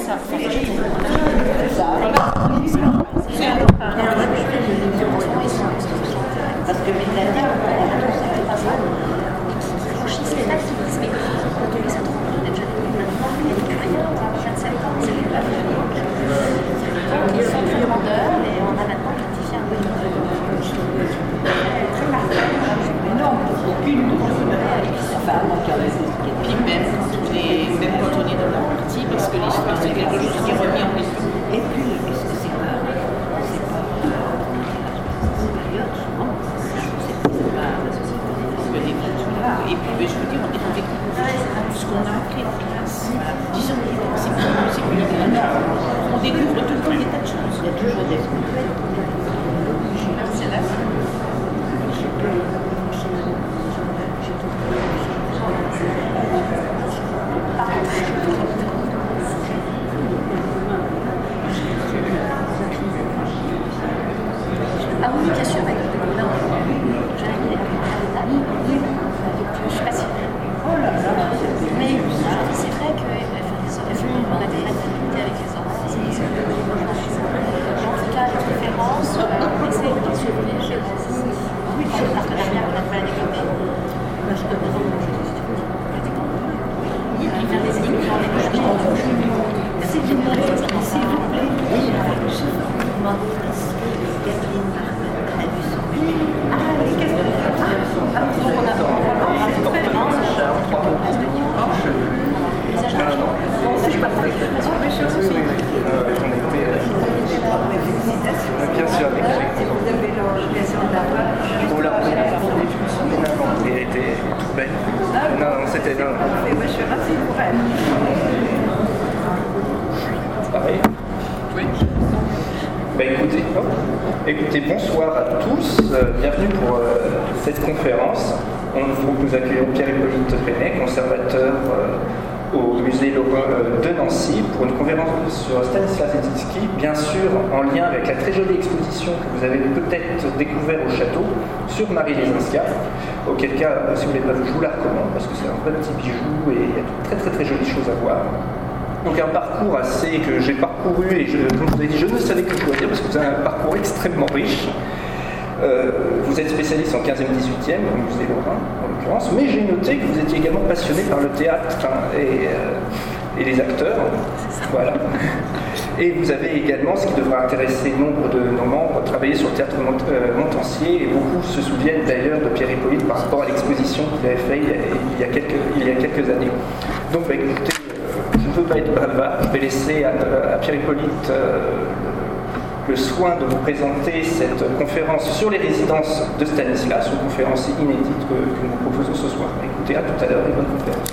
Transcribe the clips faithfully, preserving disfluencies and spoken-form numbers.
ça. Parce que ils sont très demandeurs et on a maintenant rectifié un peu de non, aucune enfin, et puis même quand on est même quand on est dans la partie parce que l'histoire c'est quelque chose qui revient en question. Et puis est-ce que c'est pas c'est pas supérieur souvent c'est pas la société des et puis je veux dire on est avec ce qu'on a appris en classe disons c'est c'est plus on découvre tout le temps des tas de choses. Il y a toujours des merci là. Ah oui, bien sûr, avec le là, j'arrive à je suis passionnée. Oh là là. Mais c'est vrai que on a des activités avec les enfants, c'est des en tout cas, les conférences, on essaie de soutenir chez vous. Oui, c'est le partenariat qu'on a pas développé. Il y a des équipes qui ont des c'est une bonne chose, s'il vous plaît. Oui, je vous demande est-ce que Catherine Martin a vu son film? Ah oui, qu'est-ce que c'est? Ah, donc on a c'est très bien. Je suis pas très sur les choses aussi. Bien sûr, avec vous avez l'occasion d'avoir. On l'a elle était toute belle. Non, non, c'était. Non. Moi, je suis ravie pour elle. Pareil. Oui. Bah écoutez, oh. écoutez, bonsoir à tous. Euh, bienvenue pour euh, cette conférence. On vous nous accueillons Pierre-Hippolyte Penney, conservateur euh, au musée Lorrain de Nancy pour une conférence sur Stanislas Lesinski, bien sûr en lien avec la très jolie exposition que vous avez peut-être découvert au château sur Marie Lesinska, auquel cas, si vous ne l'avez pas vu, je vous la recommande parce que c'est un vrai petit bijou et il y a de très très très jolies choses à voir. Donc un parcours assez que j'ai parcouru et je, comme je vous ai dit, je ne savais que choisir parce que vous avez un parcours extrêmement riche. Euh, vous êtes spécialiste en quinzième dix-huitième au musée Lorrain en l'occurrence, mais j'ai noté que vous étiez également passionné par le théâtre hein, et, euh, et les acteurs. Voilà. Et vous avez également, ce qui devrait intéresser nombre de nos membres, travaillé sur le théâtre Mont euh, Montancier, et beaucoup se souviennent d'ailleurs de Pierre-Hippolyte par rapport à l'exposition qu'il avait faite il, il, il y a quelques années. Donc bah, écoutez, euh, je ne veux pas être bavard, je vais laisser à, à Pierre-Hippolyte euh, le soin de vous présenter cette conférence sur les résidences de Stanislas, une conférence inédite que, que nous proposons ce soir. Écoutez, à tout à l'heure et bonne conférence.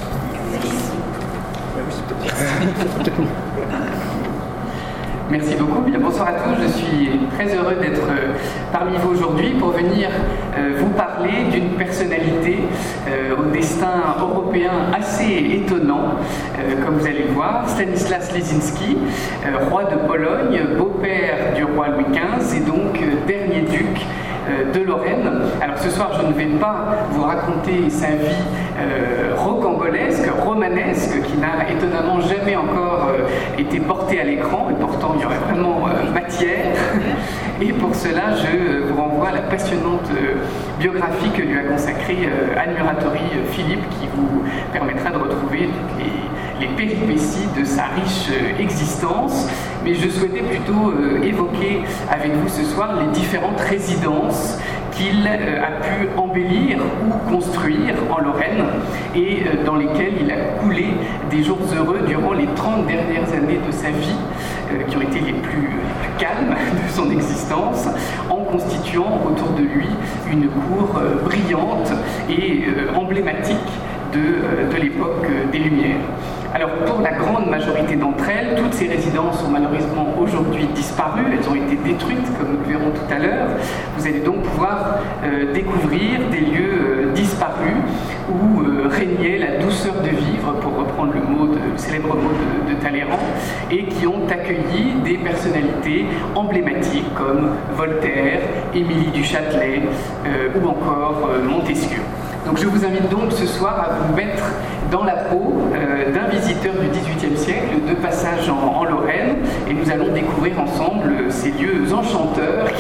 Merci beaucoup. Bien, bonsoir à tous. Je suis très heureux d'être parmi vous aujourd'hui pour venir euh, vous parler d'une personnalité euh, au destin européen assez étonnant, euh, comme vous allez le voir, Stanislas Lesinski, euh, roi de Pologne, beau-père du roi Louis quinze et donc euh, dernier duc de Lorraine. Alors ce soir, je ne vais pas vous raconter sa vie euh, rocambolesque, romanesque, qui n'a étonnamment jamais encore euh, été portée à l'écran, et pourtant il y aurait vraiment euh, matière. Et pour cela, je vous renvoie à la passionnante euh, biographie que lui a consacrée euh, Anne Muratori euh, Philippe, qui vous permettra de retrouver les, les péripéties de sa riche euh, existence. Mais je souhaitais plutôt euh, évoquer avec vous ce soir les différentes résidences qu'il euh, a pu embellir ou construire en Lorraine et euh, dans lesquelles il a coulé des jours heureux durant les trente dernières années de sa vie, euh, qui ont été les plus, les plus calmes de son existence, en constituant autour de lui une cour euh, brillante et euh, emblématique de, euh, de l'époque euh, des Lumières. Alors pour la grande majorité d'entre elles, toutes ces résidences sont malheureusement aujourd'hui disparues, elles ont été détruites comme nous le verrons tout à l'heure. Vous allez donc pouvoir euh, découvrir des lieux euh, disparus où euh, régnait la douceur de vivre, pour reprendre le, mot de, le célèbre mot de, de Talleyrand, et qui ont accueilli des personnalités emblématiques comme Voltaire, Émilie du Châtelet euh, ou encore euh, Montesquieu. Donc je vous invite donc ce soir à vous mettre dans la peau euh, d'un visiteur du dix-huitième siècle, de passage en, en Lorraine,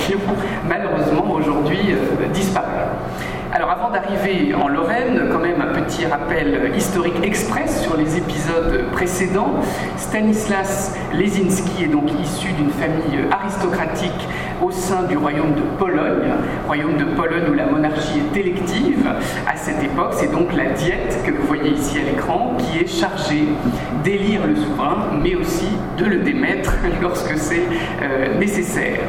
qui ont malheureusement aujourd'hui euh, disparu. Alors avant d'arriver en Lorraine, quand même un petit rappel historique express sur les épisodes précédents. Stanislas Lesinski est donc issu d'une famille aristocratique au sein du royaume de Pologne, royaume de Pologne où la monarchie est élective à cette époque. C'est donc la diète que vous voyez ici à l'écran qui est chargée d'élire le souverain, mais aussi de le démettre lorsque c'est euh, nécessaire.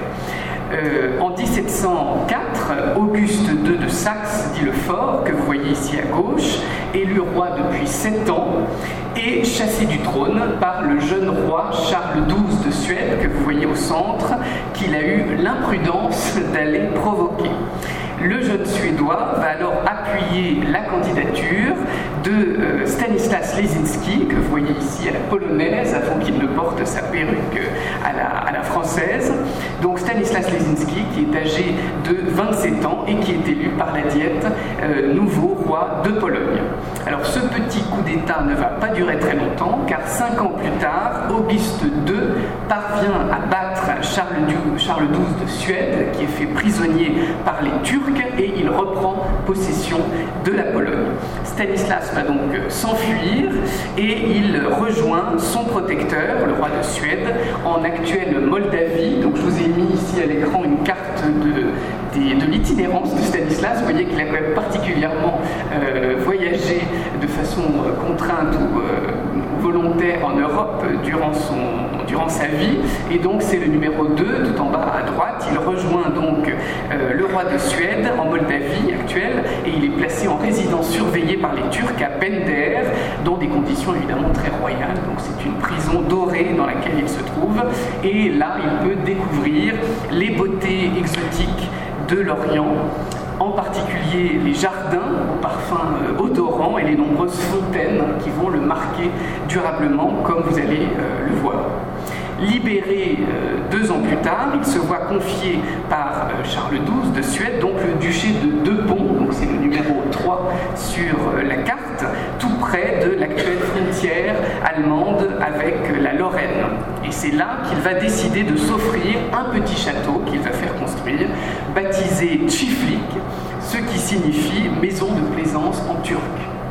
Euh, en dix-sept cent quatre, Auguste deux de Saxe, dit le Fort, que vous voyez ici à gauche, élu roi depuis sept ans, est chassé du trône par le jeune roi Charles douze de Suède, que vous voyez au centre, qu'il a eu l'imprudence d'aller provoquer. Le jeune Suédois va alors appuyer la candidature de euh, Stanislas Lesinski, que vous voyez ici à la polonaise, avant qu'il ne porte sa perruque à la, à la française. Donc Stanislas Lesinski, qui est âgé de vingt-sept ans et qui est élu par la diète euh, nouveau roi de Pologne. Alors ce petit coup d'État ne va pas durer très longtemps, car cinq ans plus tard, Auguste deux parvient à battre Charles douze de Suède, qui est fait prisonnier par les Turcs, et il reprend possession de la Pologne. Stanislas va donc s'enfuir et il rejoint son protecteur, le roi de Suède, en actuelle Moldavie. Donc je vous ai mis ici à l'écran une carte de, de, de l'itinérance de Stanislas. Vous voyez qu'il a quand même particulièrement euh, voyagé de façon contrainte ou euh, volontaire en Europe durant, son, durant sa vie. Et donc c'est le numéro deux, tout en bas à droite. Il rejoint donc euh, le roi de Suède en Moldavie actuelle, et il est placé en résidence surveillée par les Turcs à Bender, dans des conditions évidemment très royales. Donc c'est une prison dorée dans laquelle il se trouve, et là il peut découvrir les beautés exotiques de l'Orient, en particulier les jardins aux parfums odorants et les nombreuses fontaines qui vont le marquer durablement, comme vous allez euh, le voir. Libéré euh, deux ans plus tard, il se voit confié par euh, Charles douze de Suède, donc le duché de Deux-Ponts, donc c'est le numéro trois sur euh, la carte, tout près de l'actuelle frontière allemande avec euh, la Lorraine. Et c'est là qu'il va décider de s'offrir un petit château qu'il va faire construire, baptisé Çiftlik, ce qui signifie maison de plaisance en turc.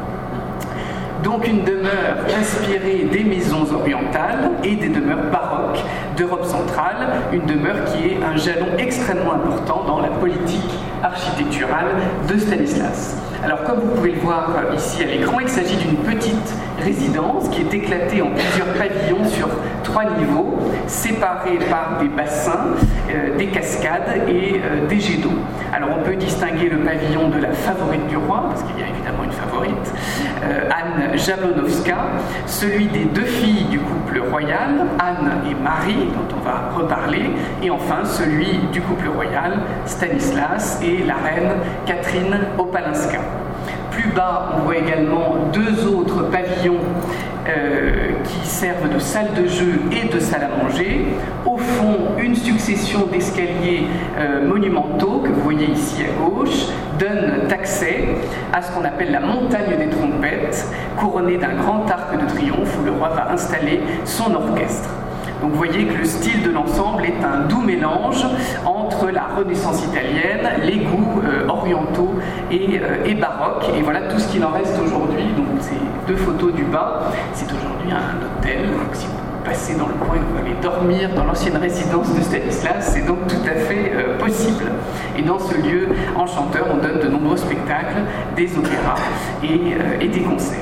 Donc une demeure inspirée des maisons orientales et des demeures baroques d'Europe centrale, une demeure qui est un jalon extrêmement important dans la politique architecturale de Stanislas. Alors comme vous pouvez le voir ici à l'écran, il s'agit d'une petite résidence qui est éclatée en plusieurs pavillons sur trois niveaux, séparés par des bassins, euh, des cascades et euh, des jets d'eau. Alors on peut distinguer le pavillon de la favorite du roi, parce qu'il y a évidemment une favorite, euh, Anne Jablonowska, celui des deux filles du couple royal, Anne et Marie, dont on va reparler, et enfin celui du couple royal, Stanislas et la reine Catherine Opalinska. Plus bas, on voit également deux autres pavillons euh, qui servent de salle de jeu et de salle à manger. Au fond, une succession d'escaliers euh, monumentaux que vous voyez ici à gauche donnent accès à ce qu'on appelle la montagne des trompettes, couronnée d'un grand arc de triomphe où le roi va installer son orchestre. Donc vous voyez que le style de l'ensemble est un doux mélange entre la Renaissance italienne, les goûts euh, orientaux et, euh, et baroques. Et voilà tout ce qu'il en reste aujourd'hui. Donc ces deux photos du bas, c'est aujourd'hui un hôtel. Donc si vous passez dans le coin et vous allez dormir dans l'ancienne résidence de Stanislas, c'est donc tout à fait euh, possible. Et dans ce lieu enchanteur, on donne de nombreux spectacles, des opéras et, euh, et des concerts.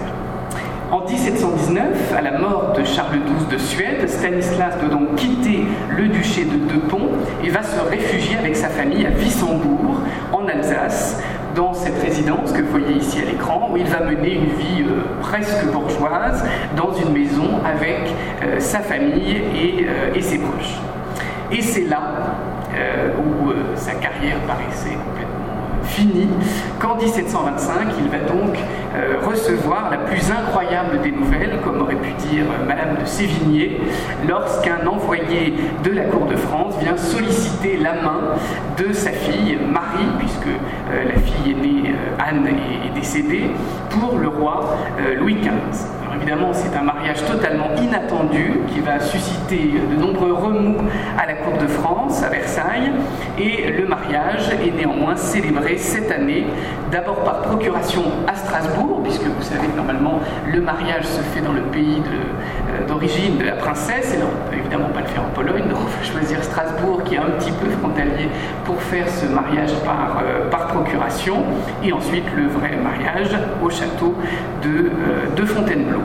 En dix-sept cent dix-neuf, à la mort de Charles douze de Suède, Stanislas doit donc quitter le duché de Deux-Ponts et va se réfugier avec sa famille à Wissembourg, en Alsace, dans cette résidence que vous voyez ici à l'écran, où il va mener une vie euh, presque bourgeoise, dans une maison avec euh, sa famille et, euh, et ses proches. Et c'est là euh, où euh, sa carrière paraissait complètement fini, qu'en dix-sept cent vingt-cinq, il va donc euh, recevoir la plus incroyable des nouvelles, comme aurait pu dire euh, Madame de Sévigné, lorsqu'un envoyé de la cour de France vient solliciter la main de sa fille Marie, puisque euh, la fille aînée euh, Anne est, est décédée, pour le roi euh, Louis quinze. Alors évidemment, c'est un mariage totalement inattendu qui va susciter de nombreux remous à la cour de France, à Versailles, et le mariage est néanmoins célébré cette année, d'abord par procuration à Strasbourg, puisque vous savez que normalement le mariage se fait dans le pays de, euh, d'origine de la princesse, et là on ne peut évidemment pas le faire en Pologne, donc on va choisir Strasbourg qui est un petit peu frontalier pour faire ce mariage par, euh, par procuration, et ensuite le vrai mariage au château de, euh, de Fontainebleau.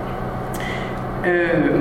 Euh,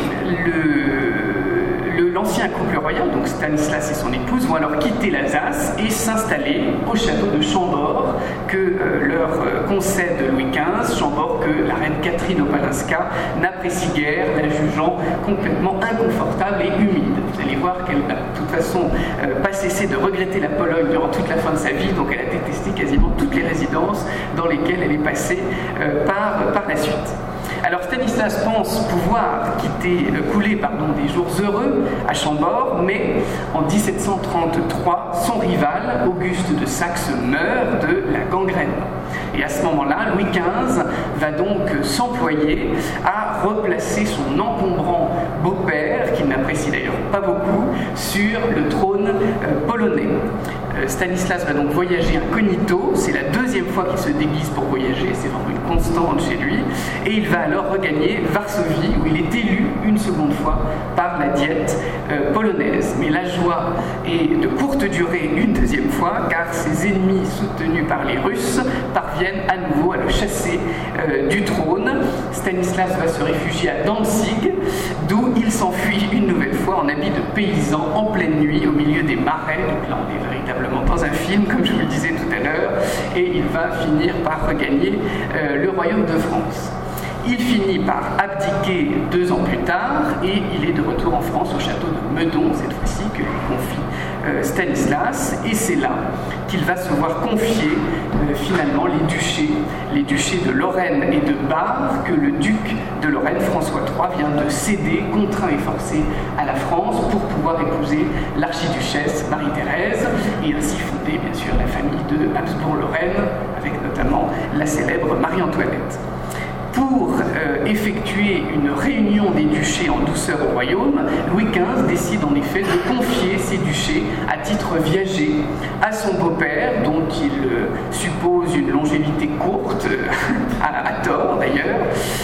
le, le, l'ancien couple royal, donc Stanislas et son épouse, vont alors quitter l'Alsace et s'installer au château de Chambord que euh, leur euh, concède Louis quinze, Chambord que la reine Catherine Opalinska n'apprécie guère, la jugeant complètement inconfortable et humide. Vous allez voir qu'elle n'a de toute façon euh, pas cessé de regretter la Pologne durant toute la fin de sa vie, donc elle a détesté quasiment toutes les résidences dans lesquelles elle est passée euh, par, par la suite. Alors Stanislas pense pouvoir quitter, euh, couler pardon, des jours heureux à Chambord, mais en dix-sept cent trente-trois, son rival, Auguste de Saxe, meurt de la gangrène. Et à ce moment-là, Louis quinze va donc s'employer à replacer son encombrant beau-père, qu'il n'apprécie d'ailleurs pas beaucoup, sur le trône euh, polonais. Euh, Stanislas va donc voyager incognito, c'est la deuxième fois qu'il se déguise pour voyager, c'est vraiment une constante chez lui, et il va alors regagner Varsovie, où il est élu une seconde fois par la diète euh, polonaise. Mais la joie est de courte durée une deuxième fois, car ses ennemis soutenus par les Russes parviennent à nouveau à le chasser euh, du trône. Stanislas va se réfugier à Danzig, d'où il s'enfuit une nouvelle fois en habit de paysan en pleine nuit au milieu des marais. Donc là on est véritablement dans un film, comme je vous le disais tout à l'heure, et il va finir par regagner euh, le royaume de France. Il finit par abdiquer deux ans plus tard et il est de retour en France au château de Meudon, cette fois-ci, que lui confie euh, Stanislas. Et c'est là qu'il va se voir confier euh, finalement les duchés, les duchés de Lorraine et de Bar, que le duc de Lorraine, François trois, vient de céder, contraint et forcé, à la France pour pouvoir épouser l'archiduchesse Marie-Thérèse et ainsi fonder bien sûr la famille de Habsbourg-Lorraine, avec notamment la célèbre Marie-Antoinette. Pour euh, effectuer une réunion des duchés en douceur au royaume, Louis quinze décide en effet de confier ces duchés à titre viager à son beau-père, dont il euh, suppose une longévité courte, à, à tort d'ailleurs,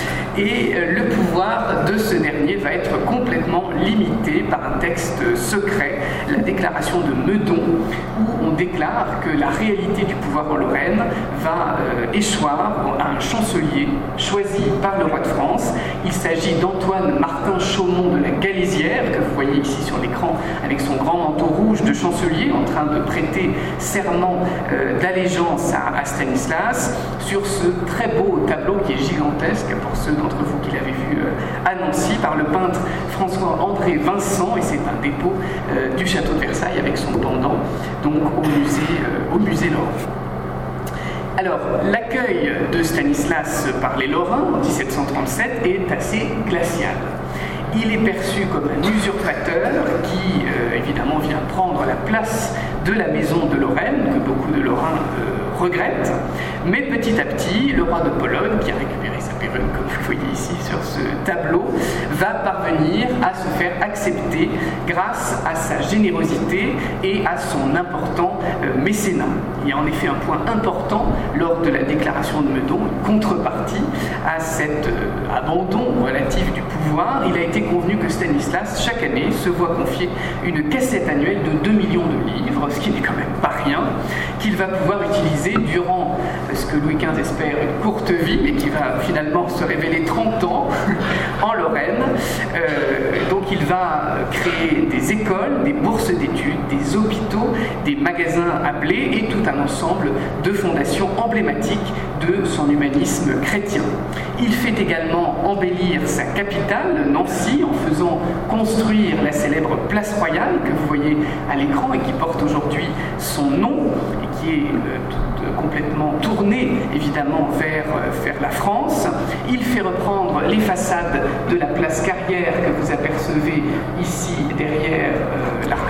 et euh, le pouvoir de ce dernier va être complètement limité par un texte secret, la déclaration de Meudon, où on déclare que la réalité du pouvoir en Lorraine va euh, échoir à un chancelier choisi par le roi de France. Il s'agit d'Antoine Martin Chaumont de la Galésière, que vous voyez ici sur l'écran avec son grand manteau rouge de chancelier en train de prêter serment euh, d'allégeance à, à Stanislas sur ce très beau tableau qui est gigantesque pour ceux d'entre vous qui l'avaient vu euh, à Nancy par le peintre François-André Vincent, et c'est un dépôt euh, du château de Versailles avec son pendant donc au musée, euh, au musée Lorrain. Alors, l'accueil de Stanislas par les Lorrains en dix-sept cent trente-sept est assez glacial. Il est perçu comme un usurpateur qui, euh, évidemment, vient prendre la place de la maison de Lorraine, que beaucoup de Lorrains euh, regrettent. Mais petit à petit, le roi de Pologne, qui a récupéré sa perruque, comme vous voyez ici sur ce tableau, va parvenir à se faire accepter grâce à sa générosité et à son important euh, mécénat. Il y a en effet un point important lors de la déclaration de Meudon, une contrepartie à cet euh, abandon relatif du pouvoir. Il a été convenu que Stanislas, chaque année, se voit confier une cassette annuelle de deux millions de livres, ce qui n'est quand même pas rien, qu'il va pouvoir utiliser durant ce que Louis quinze espère une courte vie, mais qui va finalement se révéler trente ans en Lorraine. Euh, donc il va créer des écoles, des bourses d'études, des hôpitaux, des magasins à blé et tout un ensemble de fondations emblématiques de son humanisme chrétien. Il fait également embellir sa capitale, Nancy, en faisant construire la célèbre place royale que vous voyez à l'écran et qui porte aujourd'hui son nom et qui est euh, toute, euh, complètement tournée évidemment vers, euh, vers la France. Il fait reprendre les façades de la place Carrière que vous apercevez ici derrière euh, l'Arc de Triomphe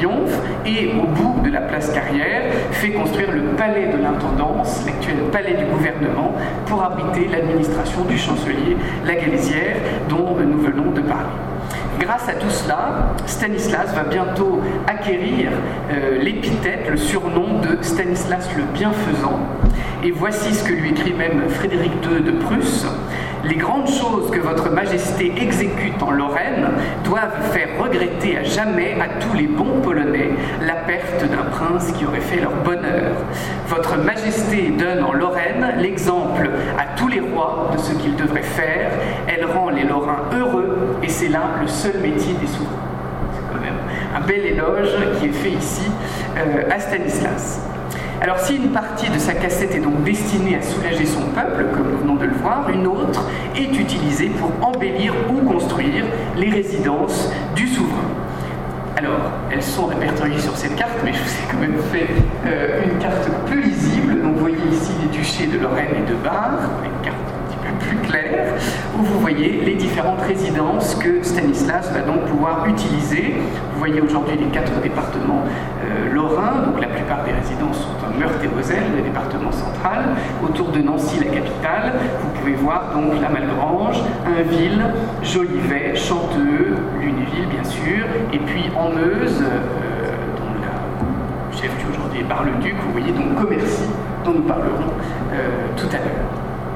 Triomphe et au bout de la place Carrière fait construire le palais de l'intendance, l'actuel palais du gouvernement, pour abriter l'administration du chancelier Lagalésière dont nous venons de parler. Grâce à tout cela, Stanislas va bientôt acquérir euh, l'épithète, le surnom de Stanislas le Bienfaisant. Et voici ce que lui écrit même Frédéric deux de Prusse. « Les grandes choses que votre majesté exécute en Lorraine doivent faire regretter à jamais à tous les bons Polonais la perte d'un prince qui aurait fait leur bonheur. Votre majesté donne en Lorraine l'exemple à tous les rois de ce qu'ils devraient faire. Elle rend les Lorrains heureux et c'est là le seul métier des souverains. » C'est quand même un bel éloge qui est fait ici euh, à Stanislas. Alors si une partie de sa cassette est donc destinée à soulager son peuple, comme nous venons de le voir, une autre est utilisée pour embellir ou construire les résidences du souverain. Alors, elles sont répertoriées sur cette carte, mais je vous ai quand même fait euh, une carte peu lisible. Donc vous voyez ici les duchés de Lorraine et de Bar, une carte un petit peu plus claire, où vous voyez les différentes résidences que Stanislas va donc pouvoir utiliser. Vous voyez aujourd'hui les quatre départements euh, lorrains, donc la plupart des résidences sont en Meurthe et Moselle, le département central. Autour de Nancy, la capitale, vous pouvez voir donc la Malgrange, Ainville, Jolivet, Chanteux, Lunéville bien sûr, et puis en Meuse, euh, dont la chef-lieu aujourd'hui est Bar-le-Duc, vous voyez donc Commercy, dont nous parlerons euh, tout à l'heure.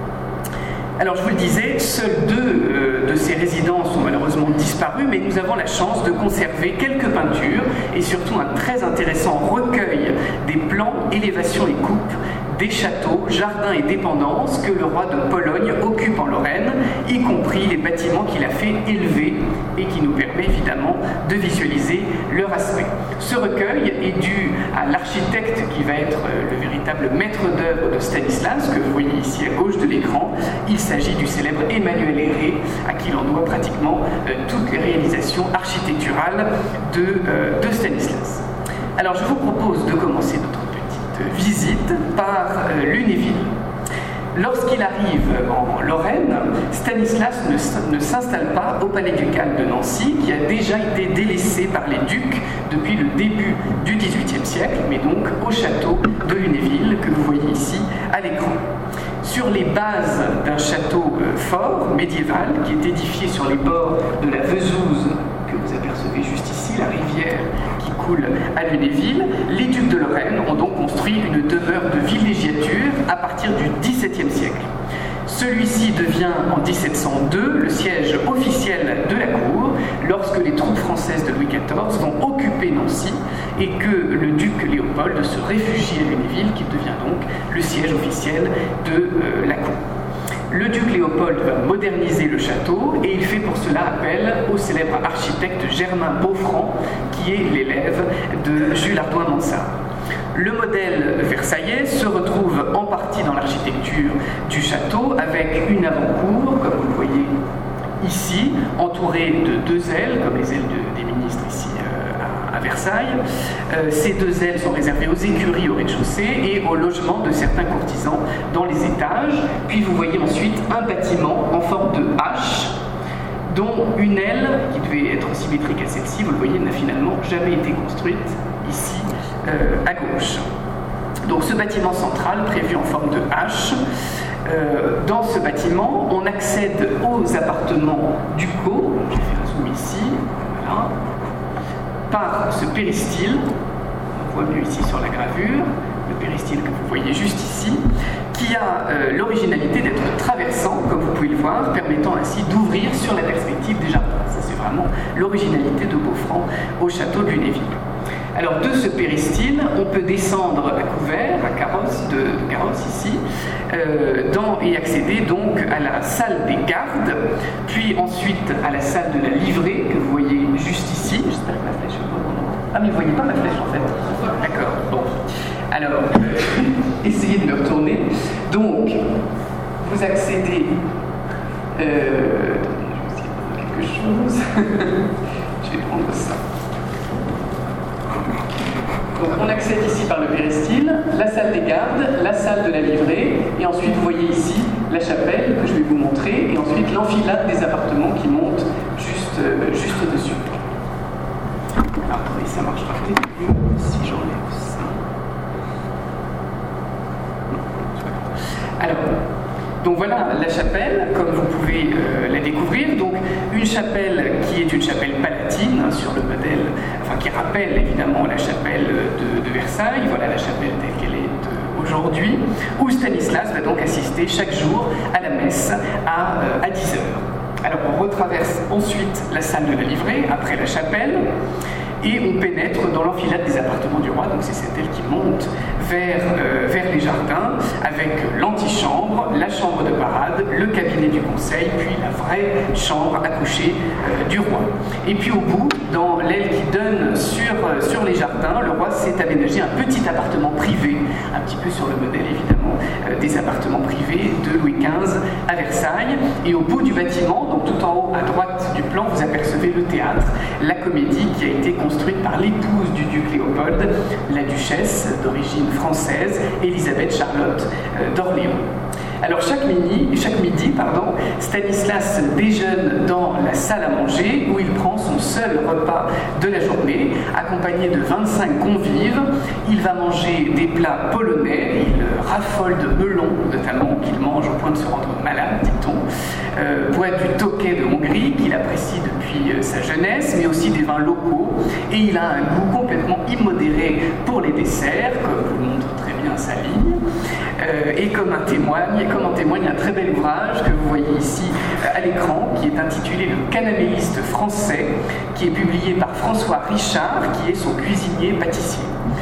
Alors je vous le disais, seules deux euh, de ces résidences ont malheureusement disparu, mais nous avons la chance de conserver quelques peintures et surtout un très intéressant recueil des plans, élévations et coupes des châteaux, jardins et dépendances que le roi de Pologne occupe en Lorraine, y compris les bâtiments qu'il a fait élever et qui nous permet évidemment de visualiser leur aspect. Ce recueil est dû à l'architecte qui va être le véritable maître d'œuvre de Stanislas, que vous voyez ici à gauche de l'écran. Il s'agit du célèbre Emmanuel Héré, à qui l'on doit pratiquement euh, toutes les réalisations architecturales de, euh, de Stanislas. Alors je vous propose de commencer notre visite par euh, Lunéville. Lorsqu'il arrive en Lorraine, Stanislas ne, ne s'installe pas au palais ducal de Nancy, qui a déjà été délaissé par les ducs depuis le début du dix-huitième siècle, mais donc au château de Lunéville, que vous voyez ici à l'écran. Sur les bases d'un château euh, fort, médiéval, qui est édifié sur les bords de la Vesouse, que vous apercevez juste ici, la rivière qui coule à Lunéville, les ducs de Lorraine ont donc construit une demeure de villégiature à partir du dix-septième siècle. Celui-ci devient en dix-sept cent deux le siège officiel de la cour lorsque les troupes françaises de Louis quatorze vont occuper Nancy et que le duc Léopold se réfugie à Lunéville, qui devient donc le siège officiel de euh, la cour. Le duc Léopold va moderniser le château et il fait pour cela appel au célèbre architecte Germain Beaufranc, qui est l'élève de Jules Hardouin-Mansart. Le modèle versaillais se retrouve en partie dans l'architecture du château avec une avant-cour, comme vous le voyez ici, entourée de deux ailes, comme les ailes de, des ministres ici euh, à, à Versailles. Euh, ces deux ailes sont réservées aux écuries au rez-de-chaussée et au logement de certains courtisans dans les étages. Puis vous voyez ensuite un bâtiment en forme de H, dont une aile, qui devait être symétrique à celle-ci, vous le voyez, n'a finalement jamais été construite ici euh, à gauche. Donc ce bâtiment central, prévu en forme de H, euh, dans ce bâtiment, on accède aux appartements ducaux, je vais faire un zoom ici, voilà, par ce péristyle, on voit mieux ici sur la gravure, le péristyle que vous voyez juste ici, qui a euh, l'originalité d'être traversant, comme vous pouvez le voir, permettant ainsi d'ouvrir sur la perspective des jardins. Ça, c'est vraiment l'originalité de Beaufranc au château de Lunéville. Alors, de ce péristyle, on peut descendre à couvert, à carrosse, de, de carrosse ici, euh, dans, et accéder donc à la salle des gardes, puis ensuite à la salle de la livrée, que vous voyez juste ici. J'espère que ma flèche est bonne. Ah, mais vous ne voyez pas ma flèche en fait. D'accord, bon. Alors, euh, essayez de me retourner. Donc, vous accédez... Euh, attendez, je vais essayer de prendre quelque chose. Je vais prendre ça. Donc, on accède ici par le péristyle, la salle des gardes, la salle de la livrée, et ensuite, vous voyez ici la chapelle que je vais vous montrer, et ensuite l'enfilade des appartements qui montent juste, euh, juste au-dessus. Attendez, ça marchera peut-être mieux si j'enlève ça. Alors, donc voilà la chapelle, comme vous pouvez euh, la découvrir. Donc une chapelle qui est une chapelle palatine, hein, sur le modèle, enfin qui rappelle évidemment la chapelle de, de Versailles. Voilà la chapelle telle qu'elle est euh, aujourd'hui, où Stanislas va donc assister chaque jour à la messe à, euh, à dix heures. Alors on retraverse ensuite la salle de la livrée, après la chapelle, et on pénètre dans l'enfilade des appartements du roi, donc c'est cette aile qui monte vers, euh, vers les jardins, avec l'antichambre, la chambre de parade, le cabinet du conseil, puis la vraie chambre à coucher euh, du roi. Et puis au bout, dans l'aile qui donne sur, euh, sur les jardins, le roi s'est aménagé un petit appartement privé, un petit peu sur le modèle évidemment euh, des appartements privés de Louis quinze à Versailles. Et au bout du bâtiment, donc tout en haut à droite du plan, vous apercevez le théâtre, la comédie qui a été construite par l'épouse du duc Léopold, la duchesse d'origine française, Élisabeth Charlotte euh, d'Orléans. Alors chaque midi, chaque midi pardon, Stanislas déjeune dans la salle à manger où il prend son seul repas de la journée, accompagné de vingt-cinq convives. Il va manger des plats polonais, il raffole de melons notamment, qu'il mange au point de se rendre malade, dit-on, euh, boit du Tokay de Hongrie qu'il apprécie depuis euh, sa jeunesse, mais aussi des vins locaux, et il a un goût complètement immodéré pour les desserts, comme vous le montre très bien sa ligne. Euh, et comme un témoigne, et comme en témoigne un très bel ouvrage que vous voyez ici euh, à l'écran, qui est intitulé Le Canaméliste français, qui est publié par François Richard, qui est son cuisinier pâtissier.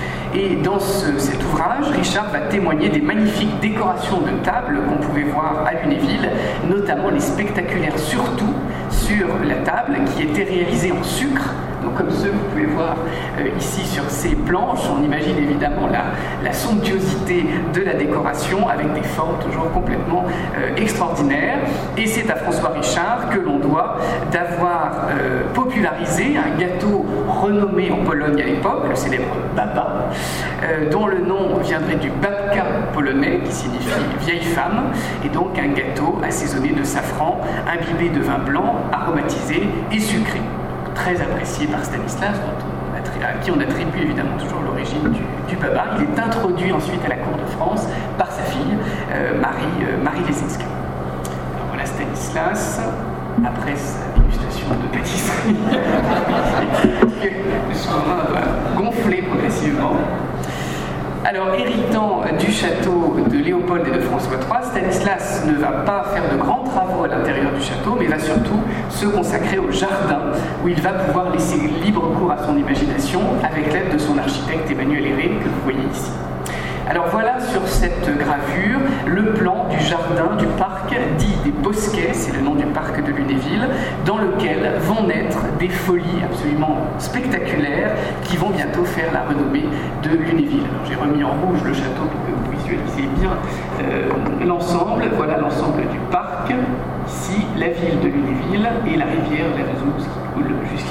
Et dans ce, cet ouvrage, Richard va témoigner des magnifiques décorations de table qu'on pouvait voir à Lunéville, notamment les spectaculaires surtout sur la table, qui étaient réalisées en sucre. Donc comme ceux que vous pouvez voir euh, ici sur ces planches, on imagine évidemment la, la somptuosité de la décoration avec des formes toujours complètement euh, extraordinaires. Et c'est à François Richard que l'on doit d'avoir euh, popularisé un gâteau renommé en Pologne à l'époque, le célèbre baba, euh, dont le nom viendrait du babka polonais, qui signifie vieille femme, et donc un gâteau assaisonné de safran, imbibé de vin blanc, aromatisé et sucré. Très apprécié par Stanislas, dont on à qui on attribue évidemment toujours l'origine du, du baba. Il est introduit ensuite à la cour de France par sa fille, euh, Marie, euh, Marie Lesinska. Alors voilà Stanislas, après sa dégustation de pâtisserie, le souverain va gonfler progressivement. Alors, héritant du château de Léopold et de François trois, Stanislas ne va pas faire de grands travaux à l'intérieur du château, mais va surtout se consacrer au jardin, où il va pouvoir laisser libre cours à son imagination avec l'aide de son architecte Emmanuel Héré, que vous voyez ici. Alors voilà sur cette gravure le plan du jardin du parc dit des Bosquets, c'est le nom du parc de Lunéville, dans lequel vont naître des folies absolument spectaculaires qui vont bientôt faire la renommée de Lunéville. Alors j'ai remis en rouge le château pour que vous visualisiez bien euh, l'ensemble. Voilà l'ensemble du parc, ici la ville de Lunéville et la rivière la Vesouse qui coule jusqu'ici.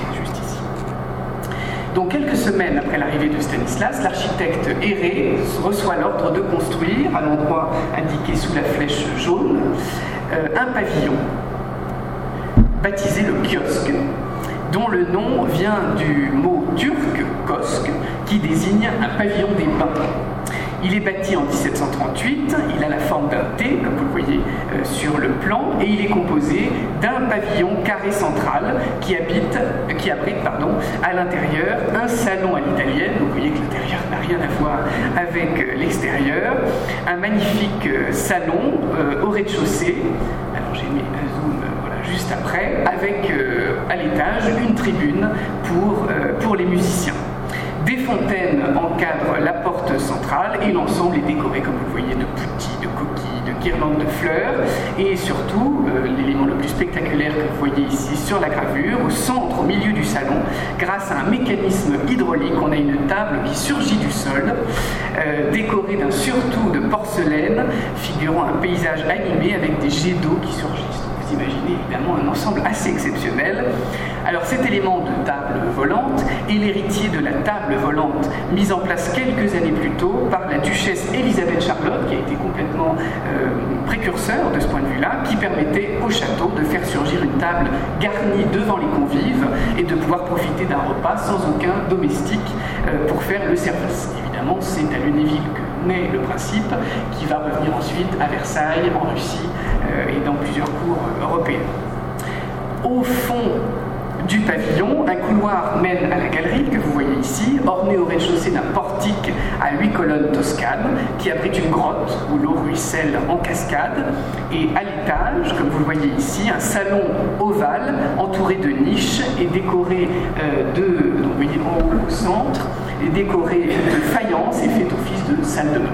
Donc quelques semaines après l'arrivée de Stanislas, l'architecte Héré reçoit l'ordre de construire, à l'endroit indiqué sous la flèche jaune, euh, un pavillon baptisé le kiosque, dont le nom vient du mot turc kosk, qui désigne un pavillon des bains. Il est bâti en dix-sept cent trente-huit, il a la forme d'un T, comme vous le voyez euh, sur le plan, et il est composé d'un pavillon carré central qui, habite, euh, qui abrite pardon, à l'intérieur un salon à l'italienne. Vous voyez que l'intérieur n'a rien à voir avec euh, l'extérieur. Un magnifique euh, salon euh, au rez-de-chaussée. Alors j'ai mis un zoom euh, voilà, juste après, avec euh, à l'étage une tribune pour, euh, pour les musiciens. Des fontaines encadrent la porte centrale et l'ensemble est décoré, comme vous le voyez, de poutis, de coquilles, de guirlandes de fleurs. Et surtout, euh, l'élément le plus spectaculaire que vous voyez ici sur la gravure, au centre, au milieu du salon, grâce à un mécanisme hydraulique, on a une table qui surgit du sol, euh, décorée d'un surtout de porcelaine, figurant un paysage animé avec des jets d'eau qui surgissent. Vous imaginez évidemment un ensemble assez exceptionnel. Alors cet élément de table volante est l'héritier de la table volante mise en place quelques années plus tôt par la duchesse Élisabeth Charlotte, qui a été complètement euh, précurseur de ce point de vue-là, qui permettait au château de faire surgir une table garnie devant les convives et de pouvoir pouvoir profiter d'un repas sans aucun domestique euh, pour faire le service. Évidemment, c'est à Lunéville que naît le principe, qui va revenir ensuite à Versailles, en Russie euh, et dans plusieurs cours euh, européens. Au fond du pavillon, un couloir mène à la galerie que vous voyez ici, ornée au rez-de-chaussée d'un portique à huit colonnes toscanes qui abrite une grotte où l'eau ruisselle en cascade, et à l'étage, comme vous le voyez ici, un salon ovale entouré de niches et décoré euh, de, donc vous voyez en haut au centre, et décoré de faïence et fait office de salle de bain.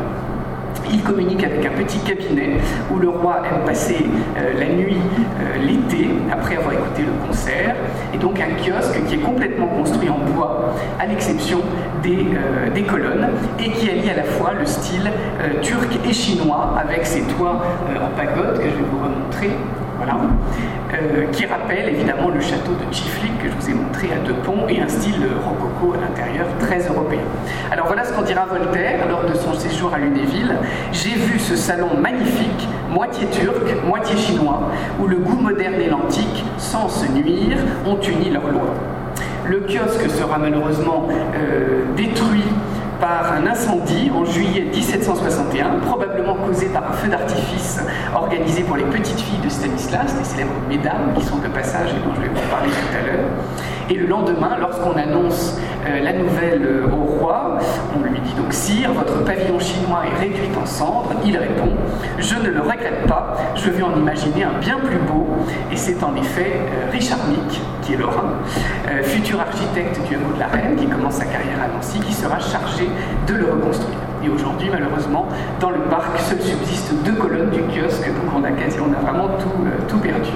Il communique avec un petit cabinet où le roi aime passer euh, la nuit euh, l'été, après avoir écouté le concert, et donc un kiosque qui est complètement construit en bois, à l'exception des, euh, des colonnes, et qui allie à la fois le style euh, turc et chinois, avec ses toits euh, en pagode, que je vais vous remontrer. Voilà, euh, qui rappelle évidemment le château de Chiflik que je vous ai montré à Deux Ponts, et un style rococo à l'intérieur très européen. Alors voilà ce qu'en dira Voltaire lors de son séjour à Lunéville. J'ai vu ce salon magnifique, moitié turc, moitié chinois, où le goût moderne et l'antique, sans se nuire, ont uni leurs lois. Le kiosque sera malheureusement euh, détruit par un incendie en juillet dix-sept cent soixante et un, probablement causé par un feu d'artifice organisé pour les petites filles de Stanislas, les célèbres mesdames qui sont de passage et dont je vais vous parler tout à l'heure. Et le lendemain, lorsqu'on annonce euh, la nouvelle euh, au roi, on lui dit donc « Sire, votre pavillon chinois est réduit en cendres ». Il répond « Je ne le regrette pas, je vais en imaginer un bien plus beau ». Et c'est en effet euh, Richard Mick, qui est lorrain, euh, futur architecte du hameau de la Reine, qui commence sa carrière à Nancy, qui sera chargé de le reconstruire. Et aujourd'hui, malheureusement, dans le parc, seul subsistent deux colonnes du kiosque, donc on a, quasi, on a vraiment tout, euh, tout perdu.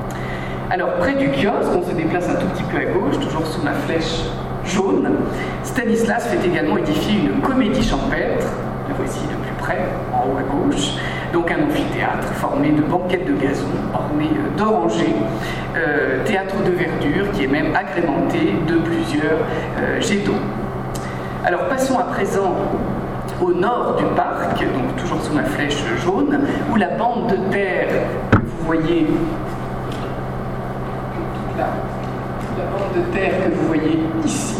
Alors, près du kiosque, on se déplace un tout petit peu à gauche, toujours sous ma flèche jaune. Stanislas fait également édifier une comédie champêtre, la voici de plus près, en haut à gauche, donc un amphithéâtre formé de banquettes de gazon, orné d'orangers, euh, théâtre de verdure qui est même agrémenté de plusieurs euh, jets d'eau. Alors, passons à présent au nord du parc, donc toujours sous ma flèche jaune, où la bande de terre que vous voyez La, la bande de terre que vous voyez ici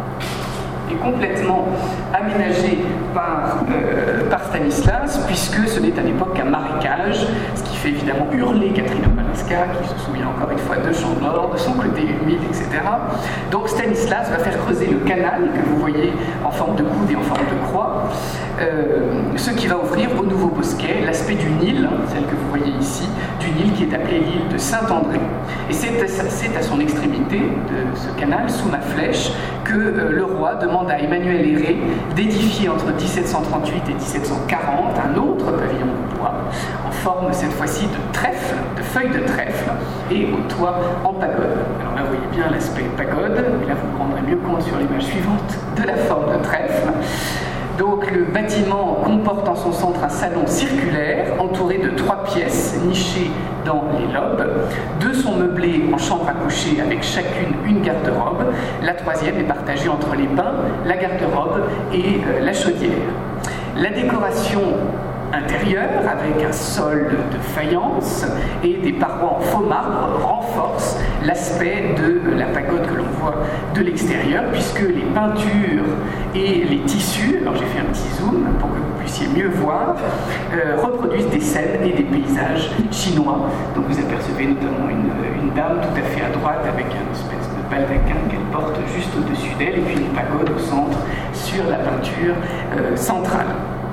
est complètement aménagée par, euh, par Stanislas, puisque ce n'est à l'époque qu'un marécage, ce qui fait évidemment hurler Catherine Opalska, qui se souvient encore une fois de Chambord, de son côté humide, et cetera. Donc Stanislas va faire creuser le canal que vous voyez en forme de coude et en forme de croix, euh, ce qui va offrir au nouveau bosquet l'aspect du Nil, celle que vous voyez ici, du Nil qui est appelé l'île de Saint-André. Et c'est à, à son extrémité de ce canal, sous ma flèche, que euh, le roi demande à Emmanuel Héré d'édifier entre dix-sept cent trente-huit et dix-sept cent quarante un autre pavillon de bois, en forme cette fois-ci de trèfle, de feuilles de trèfle, et au toit en pagode. Alors là, vous voyez bien l'aspect pagode, et là, vous vous rendrez mieux compte sur l'image suivante de la forme de trèfle. Donc le bâtiment comporte en son centre un salon circulaire entouré de trois pièces nichées dans les lobes. Deux sont meublées en chambre à coucher avec chacune une garde-robe. La troisième est partagée entre les bains, la garde-robe et euh, la chaudière. La décoration intérieure, avec un sol de faïence et des parois en faux marbre, renforce l'aspect de la pagode que l'on voit de l'extérieur, puisque les peintures et les tissus, alors j'ai fait un petit zoom pour que vous puissiez mieux voir, euh, reproduisent des scènes et des paysages chinois. Donc vous apercevez notamment une, une dame tout à fait à droite avec une espèce de baldaquin qu'elle porte juste au-dessus d'elle, et puis une pagode au centre sur la peinture euh, centrale.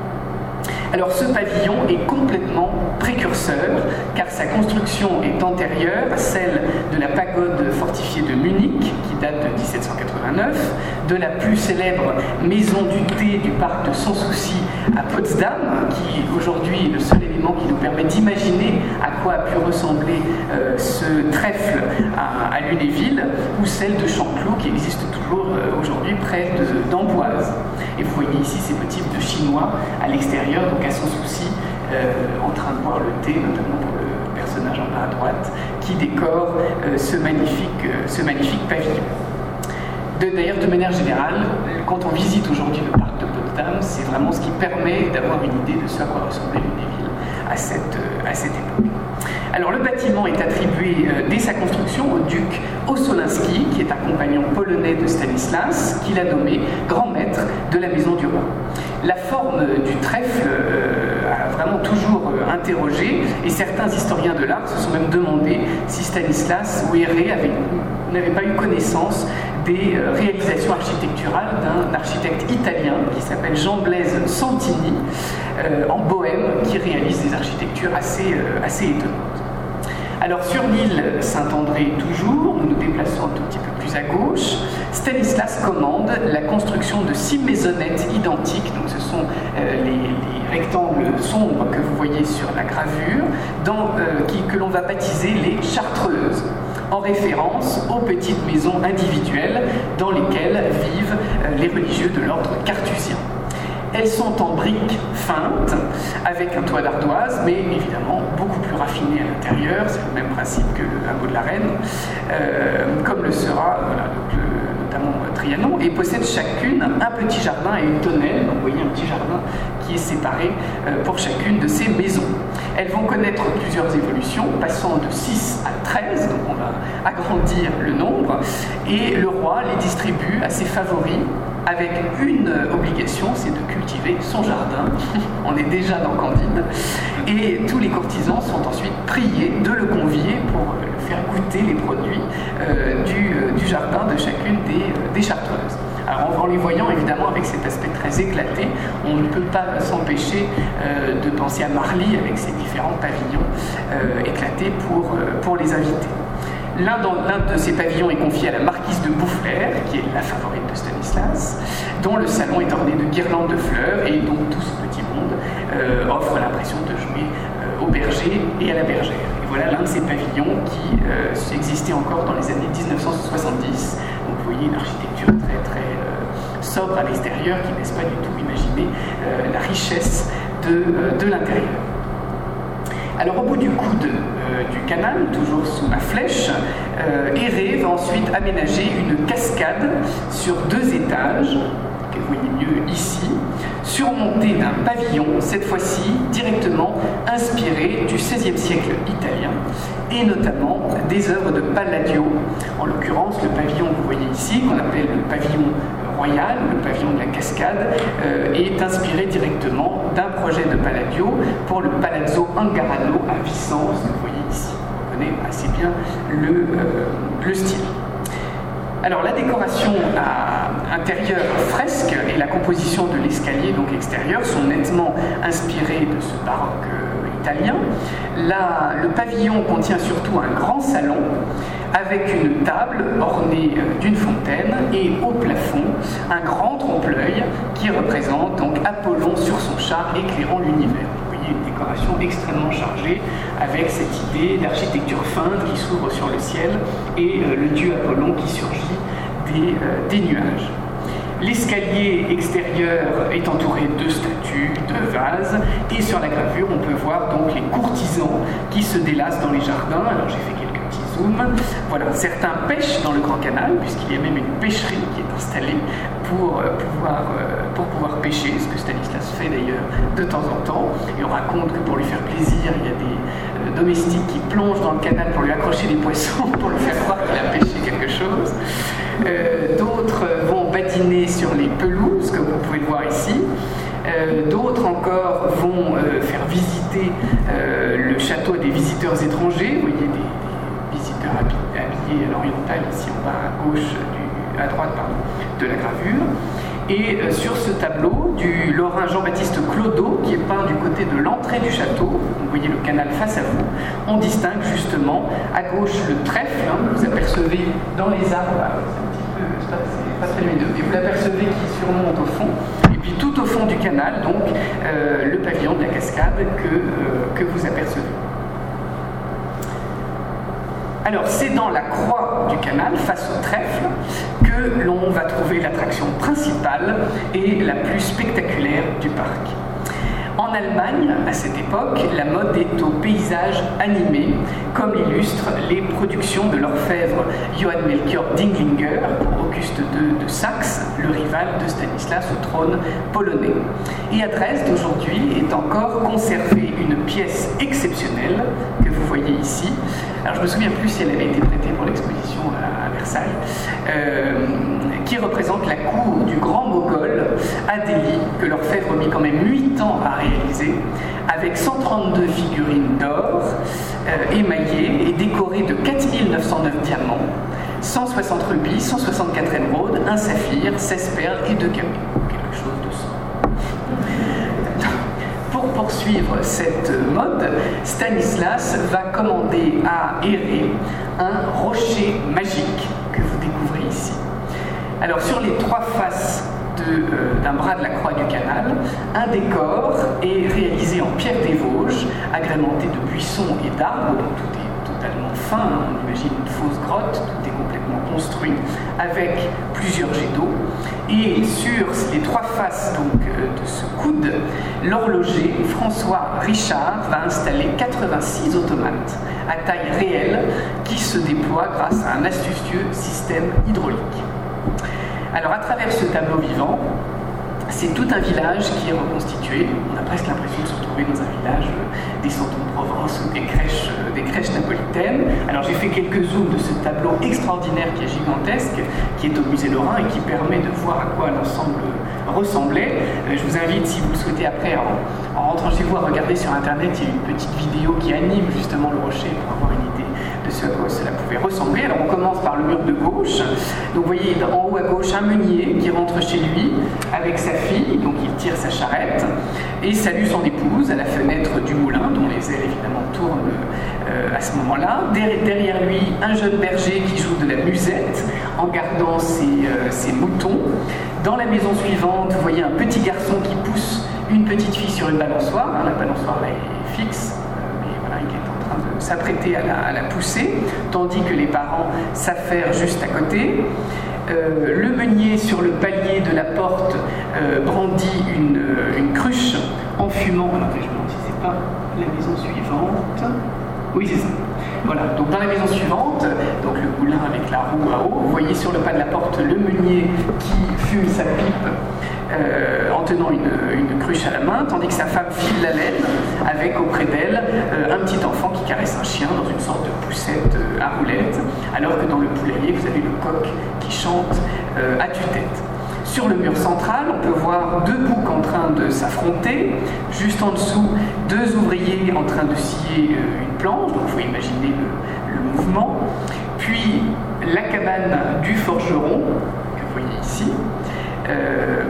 Alors ce pavillon est complètement précurseur, car sa construction est antérieure à celle de la pagode fortifiée de Munich, qui date de dix-sept cent quatre-vingt-neuf, de la plus célèbre maison du thé du parc de Sans Souci à Potsdam, qui aujourd'hui est le seul élément qui nous permet d'imaginer à quoi a pu ressembler euh, ce trèfle à, à Lunéville, ou celle de Champclaux, qui existe toujours euh, aujourd'hui près de, d'Amboise. Et vous voyez ici ces motifs de chinois à l'extérieur, donc à Sans Souci, euh, en train de boire le thé, notamment pour le personnage en bas à droite, qui décore euh, ce, magnifique, euh, ce magnifique pavillon. De, d'ailleurs, de manière générale, quand on visite aujourd'hui le parc de Potsdam, c'est vraiment ce qui permet d'avoir une idée de ce à quoi ressemblait Lunéville à cette, euh, à cette époque. Alors le bâtiment est attribué euh, dès sa construction au duc Ossolinski, qui est un compagnon polonais de Stanislas, qu'il a nommé grand maître de la maison du roi. La forme du trèfle euh, a vraiment toujours euh, interrogé, et certains historiens de l'art se sont même demandé si Stanislas ou Héré n'avaient pas eu connaissance des euh, réalisations architecturales d'un architecte italien qui s'appelle Jean-Blaise Santini, euh, en Bohême, qui réalise des architectures assez, euh, assez étonnantes. Alors sur l'île Saint-André toujours, nous nous déplaçons un tout petit peu plus à gauche, Stanislas commande la construction de six maisonnettes identiques, donc ce sont euh, les, les rectangles sombres que vous voyez sur la gravure, dans, euh, qui, que l'on va baptiser les Chartreuses, en référence aux petites maisons individuelles dans lesquelles vivent euh, les religieux de l'ordre carthusien. Elles sont en briques feintes, avec un toit d'ardoise, mais évidemment beaucoup plus raffiné à l'intérieur, c'est le même principe que le hameau de la Reine, euh, comme le sera voilà, donc le, notamment Trianon, et possèdent chacune un petit jardin et une tonnelle, donc vous voyez un petit jardin qui est séparé euh, pour chacune de ces maisons. Elles vont connaître plusieurs évolutions, passant de six à treize, donc on va agrandir le nombre, et le roi les distribue à ses favoris, avec une obligation, c'est de cultiver son jardin. On est déjà dans Candide. Et tous les courtisans sont ensuite priés de le convier pour le faire goûter les produits euh, du, euh, du jardin de chacune des, euh, des Chartreuses. Alors en, en les voyant évidemment avec cet aspect très éclaté, on ne peut pas s'empêcher euh, de penser à Marly avec ses différents pavillons euh, éclatés pour, euh, pour les invités. L'un de ces pavillons est confié à la marquise de Boufflers, qui est la favorite de Stanislas, dont le salon est orné de guirlandes de fleurs et dont tout ce petit monde euh, offre l'impression de jouer euh, au berger et à la bergère. Et voilà l'un de ces pavillons qui euh, existait encore dans les années dix-neuf cent soixante-dix. Donc vous voyez une architecture très très euh, sobre à l'extérieur qui ne laisse pas du tout imaginer euh, la richesse de, euh, de l'intérieur. Alors au bout du coude euh, du canal, toujours sous ma flèche, euh, Héré va ensuite aménager une cascade sur deux étages, que vous voyez mieux ici, surmontée d'un pavillon, cette fois-ci directement inspiré du seizième siècle italien, et notamment des œuvres de Palladio. En l'occurrence, le pavillon que vous voyez ici, qu'on appelle le pavillon royal, le pavillon de la cascade, euh, est inspiré directement d'un projet de Palladio pour le Palazzo Angarano à Vicence, que vous voyez ici. On connaît assez bien le, euh, le style. Alors la décoration à intérieure fresque et la composition de l'escalier donc extérieur sont nettement inspirées de ce baroque euh, italien. Là, le pavillon contient surtout un grand salon avec une table ornée euh, d'une fontaine et au plafond un grand trompe-l'œil qui représente donc Apollon sur son char éclairant l'univers. Vous voyez une décoration extrêmement chargée avec cette idée d'architecture feinte qui s'ouvre sur le ciel et euh, le dieu Apollon qui surgit des, euh, des nuages. L'escalier extérieur est entouré de statues, de vases, et sur la gravure, on peut voir donc les courtisans qui se délassent dans les jardins. Alors j'ai fait quelques petits zooms. Voilà, certains pêchent dans le Grand Canal, puisqu'il y a même une pêcherie qui est installée pour euh, pouvoir, euh, pour pouvoir pêcher, ce que Stanislas fait d'ailleurs de temps en temps. Et on raconte que pour lui faire plaisir, il y a des euh, domestiques qui plongent dans le canal pour lui accrocher des poissons, pour lui faire croire qu'il a pêché quelque chose. Euh, d'autres vont badiner sur les pelouses, comme vous pouvez le voir ici. Euh, d'autres encore vont euh, faire visiter euh, le château à des visiteurs étrangers. Vous voyez des, des visiteurs habillés, habillés à l'oriental, ici en bas à gauche, du, à droite pardon, de la gravure. Et euh, sur ce tableau du Lorrain Jean-Baptiste Clodo, qui est peint du côté de l'entrée du château, vous voyez le canal face à vous, on distingue justement à gauche le trèfle, hein, vous apercevez dans les arbres, c'est un petit peu, c'est pas très lumineux, et vous l'apercevez qui surmonte au fond, et puis tout au fond du canal, donc euh, le pavillon de la cascade que, euh, que vous apercevez. Alors, c'est dans la croix du canal, face au trèfle, que l'on va trouver l'attraction principale et la plus spectaculaire du parc. En Allemagne, à cette époque, la mode est au paysage animé, comme l'illustrent les productions de l'orfèvre Johann Melchior Dinglinger pour Auguste deux de saxe, le rival de Stanislas au trône polonais. Et à Dresde, aujourd'hui, est encore conservée une pièce exceptionnelle que vous voyez ici. Alors je ne me souviens plus si elle avait été prêtée pour l'exposition à, à Versailles, euh, qui représente la cour du grand Mogol à Delhi, que l'orfèvre mit quand même huit ans à réaliser, avec cent trente-deux figurines d'or, euh, émaillées et décorées de quatre mille neuf cent neuf diamants, cent soixante rubis, cent soixante-quatre émeraudes, un saphir, seize perles et deux camées. Quelque chose de ça. Pour poursuivre cette mode, Stanislas va commander à Héré un rocher magique que vous découvrez ici. Alors sur les trois faces de, euh, d'un bras de la croix du canal, un décor est réalisé en pierre des Vosges, agrémenté de buissons et d'arbres, donc tout est totalement fin, hein, on imagine une fausse grotte, tout est complètement construit, avec plusieurs jets d'eau. Et sur les trois faces donc, de ce coude, l'horloger François Richard va installer quatre-vingt-six automates à taille réelle qui se déploient grâce à un astucieux système hydraulique. Alors à travers ce tableau vivant, c'est tout un village qui est reconstitué. On a presque l'impression de se retrouver dans un village des Santons de Provence ou des crèches, des crèches napolitaines. Alors j'ai fait quelques zooms de ce tableau extraordinaire qui est gigantesque, qui est au musée Lorrain et qui permet de voir à quoi l'ensemble ressemblait. Je vous invite, si vous le souhaitez après, en, en rentrant chez vous, à regarder sur internet. Il y a une petite vidéo qui anime justement le rocher pour avoir une idée de ce à quoi cela pouvait ressembler. Alors on commence par le mur de gauche. Donc vous voyez en haut à gauche un meunier qui rentre chez lui avec sa fille, donc il tire sa charrette et salue son épouse à la fenêtre du moulin, dont les ailes évidemment tournent euh, à ce moment-là. Derrière lui, un jeune berger qui joue de la musette en gardant ses, euh, ses moutons. Dans la maison suivante, vous voyez un petit garçon qui pousse une petite fille sur une balançoire. Hein, la balançoire là est fixe, mais voilà, il est en train de s'apprêter à la, à la pousser, tandis que les parents s'affairent juste à côté. Euh, le meunier sur le palier de la porte euh, brandit une, une cruche en fumant. Alors, je me demande si c'est pas la maison suivante. Oui, c'est ça. Voilà, donc dans la maison suivante, donc le moulin avec la roue à eau, vous voyez sur le pas de la porte le meunier qui fume sa pipe euh, en tenant une, une cruche à la main, tandis que sa femme file la laine avec auprès d'elle euh, un petit enfant qui caresse un chien dans une sorte de poussette euh, à roulettes, alors que dans le poulailler, vous avez le coq qui chante euh, à tue-tête. Sur le mur central, on peut voir deux boucs en train de s'affronter. Juste en dessous, deux ouvriers en train de scier une planche, donc il faut imaginer le, le mouvement. Puis la cabane du forgeron, que vous voyez ici, euh,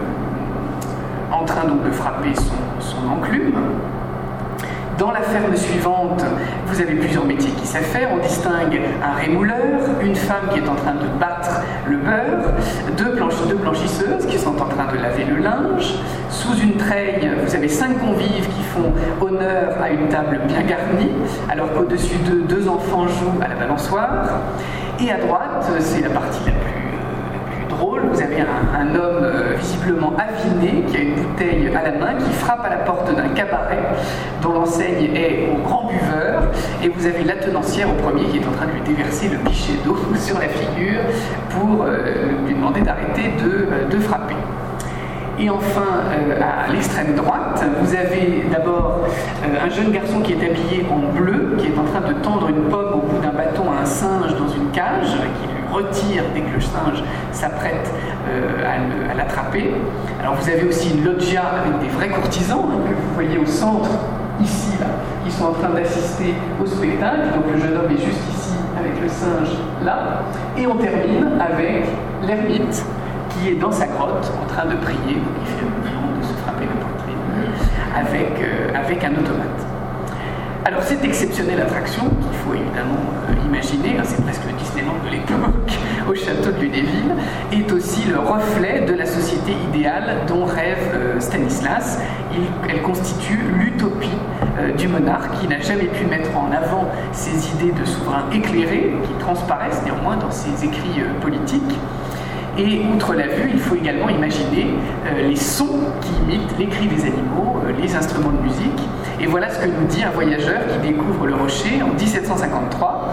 en train donc de frapper son, son enclume. Dans la ferme suivante, vous avez plusieurs métiers qui savent faire. On distingue un rémouleur, une femme qui est en train de battre le beurre, deux, planch- deux blanchisseuses qui sont en train de laver le linge. Sous une treille, vous avez cinq convives qui font honneur à une table bien garnie, alors qu'au-dessus d'eux, deux enfants jouent à la balançoire. Et à droite, c'est la partie la plus drôle, vous avez un, un homme euh, visiblement aviné qui a une bouteille à la main, qui frappe à la porte d'un cabaret dont l'enseigne est au grand buveur, et vous avez la tenancière au premier qui est en train de lui déverser le pichet d'eau sur la figure pour euh, lui demander d'arrêter de, euh, de frapper. Et enfin, euh, à l'extrême droite, vous avez d'abord euh, un jeune garçon qui est habillé en bleu, qui est en train de tendre une pomme au bout d'un bâton à un singe dans une cage, qui lui retire dès que le singe s'apprête euh, à, le, à l'attraper. Alors vous avez aussi une loggia avec des vrais courtisans, hein, que vous voyez au centre, ici, là, qui sont en train d'assister au spectacle. Donc le jeune homme est juste ici, avec le singe là. Et on termine avec l'ermite, qui est dans sa grotte en train de prier, donc il fait le mouvement de se frapper la poitrine avec, euh, avec un automate. Alors cette exceptionnelle attraction, qu'il faut évidemment euh, imaginer, hein, c'est presque le Disneyland de l'époque, au château de Lunéville, est aussi le reflet de la société idéale dont rêve euh, Stanislas. Il, elle constitue l'utopie euh, du monarque qui n'a jamais pu mettre en avant ses idées de souverain éclairé, qui transparaissent néanmoins dans ses écrits euh, politiques. Et outre la vue, il faut également imaginer euh, les sons qui imitent les cris des animaux, euh, les instruments de musique. Et voilà ce que nous dit un voyageur qui découvre le rocher en dix-sept cent cinquante-trois.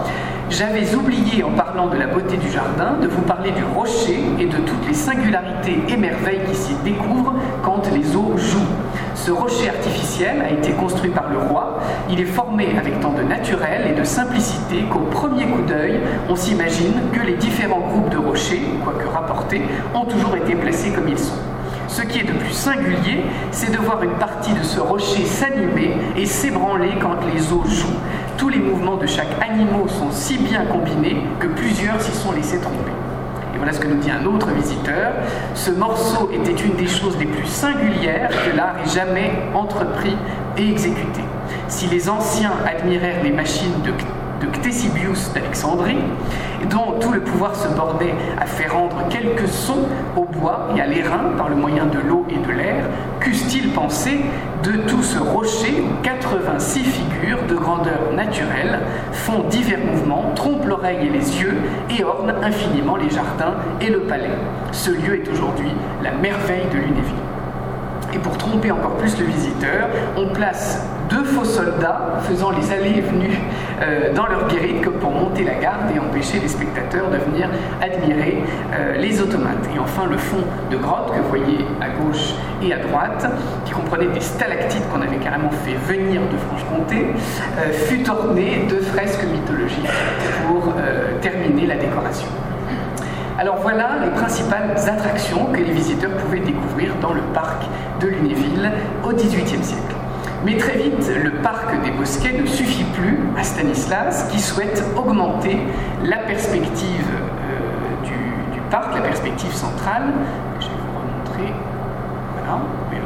J'avais oublié, en parlant de la beauté du jardin, de vous parler du rocher et de toutes les singularités et merveilles qui s'y découvrent quand les eaux jouent. Ce rocher artificiel a été construit par le roi. Il est formé avec tant de naturel et de simplicité qu'au premier coup d'œil, on s'imagine que les différents groupes de rochers, quoique rapportés, ont toujours été placés comme ils sont. Ce qui est de plus singulier, c'est de voir une partie de ce rocher s'animer et s'ébranler quand les eaux jouent. Tous les mouvements de chaque animal sont si bien combinés que plusieurs s'y sont laissés tromper. Et voilà ce que nous dit un autre visiteur. Ce morceau était une des choses les plus singulières que l'art ait jamais entrepris et exécuté. Si les anciens admirèrent les machines de de Ctésibius d'Alexandrie, dont tout le pouvoir se bornait à faire rendre quelques sons au bois et à l'airain par le moyen de l'eau et de l'air, qu'eussent-ils pensé de tout ce rocher où quatre-vingt-six figures de grandeur naturelle font divers mouvements, trompent l'oreille et les yeux et ornent infiniment les jardins et le palais. Ce lieu est aujourd'hui la merveille de Lunéville. Et pour tromper encore plus le visiteur, on place deux faux soldats faisant les allées et venues euh, dans leur guérite comme pour monter la garde et empêcher les spectateurs de venir admirer euh, les automates. Et enfin le fond de grotte que vous voyez à gauche et à droite, qui comprenait des stalactites qu'on avait carrément fait venir de Franche-Comté, euh, fut orné de fresques mythologiques pour euh, terminer la décoration. Alors voilà les principales attractions que les visiteurs pouvaient découvrir dans le parc de Lunéville au dix-huitième siècle. Mais très vite, le parc des Bosquets ne suffit plus à Stanislas qui souhaite augmenter la perspective euh, du, du parc, la perspective centrale. Je vais vous remontrer. Voilà,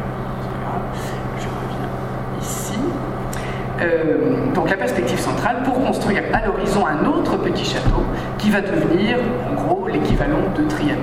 je reviens ici. Euh, donc la perspective centrale pour construire à l'horizon un autre petit château qui va devenir en gros l'équivalent de Trianon.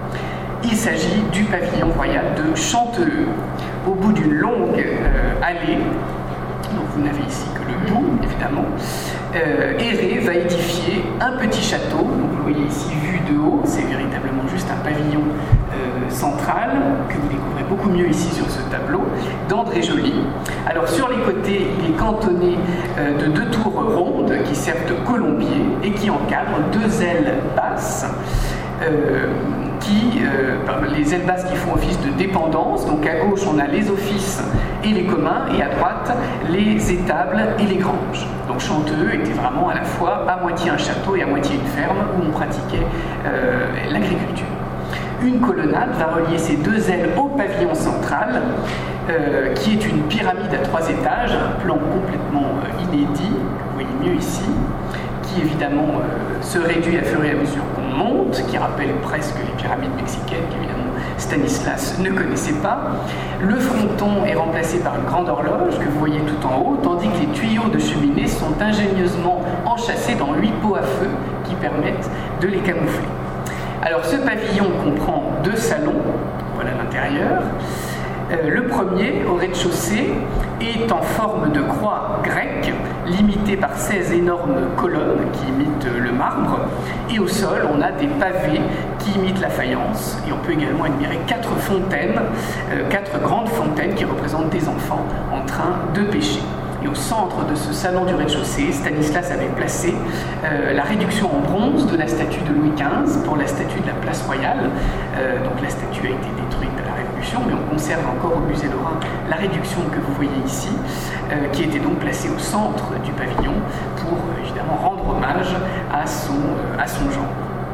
Il s'agit du pavillon royal de Chanteloup. Au bout d'une longue euh, allée, donc vous n'avez ici que le bout évidemment, euh, Héré va édifier un petit château. Donc vous voyez ici vu de haut, c'est véritablement juste un pavillon euh, central que vous découvrez beaucoup mieux ici sur ce tableau d'André Joly. Alors sur les côtés, il est cantonné euh, de deux tours rondes qui servent de colombier et qui encadrent deux ailes basses. Euh, qui, euh, les ailes basses qui font office de dépendance. Donc à gauche, on a les offices et les communs, et à droite, les étables et les granges. Donc Chanteloup était vraiment à la fois à moitié un château et à moitié une ferme où on pratiquait euh, l'agriculture. Une colonnade va relier ces deux ailes au pavillon central, euh, qui est une pyramide à trois étages, un plan complètement euh, inédit, vous voyez mieux ici, qui évidemment euh, se réduit à fur et à mesure qu'on monte, qui rappelle presque les pyramides mexicaines qu'évidemment Stanislas ne connaissait pas. Le fronton est remplacé par une grande horloge que vous voyez tout en haut, tandis que les tuyaux de cheminée sont ingénieusement enchâssés dans huit pots à feu qui permettent de les camoufler. Alors ce pavillon comprend deux salons, voilà l'intérieur. Euh, le premier, au rez-de-chaussée, est en forme de croix grecque, limitée par seize énormes colonnes qui imitent le marbre. Et au sol, on a des pavés qui imitent la faïence. Et on peut également admirer quatre fontaines, euh, quatre grandes fontaines qui représentent des enfants en train de pêcher. Et au centre de ce salon du rez-de-chaussée, Stanislas avait placé euh, la réduction en bronze de la statue de Louis quinze pour la statue de la Place Royale. Euh, donc la statue a été détruite à la Révolution, mais on conserve encore au musée Lorrain la réduction que vous voyez ici, euh, qui était donc placée au centre du pavillon pour euh, évidemment rendre hommage à son, euh, à son genre.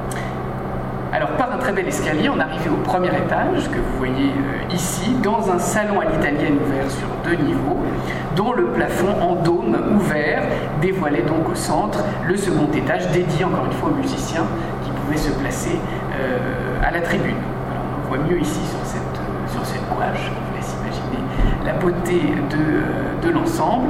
Alors par un très bel escalier, on arrivait au premier étage, que vous voyez euh, ici, dans un salon à l'italienne ouvert sur deux niveaux, dont le plafond en dôme ouvert dévoilait donc au centre le second étage, dédié encore une fois aux musiciens qui pouvaient se placer euh, à la tribune. Alors, on voit mieux ici sur cette, euh, sur cette gouache, je vous laisse imaginer la beauté de, euh, de l'ensemble.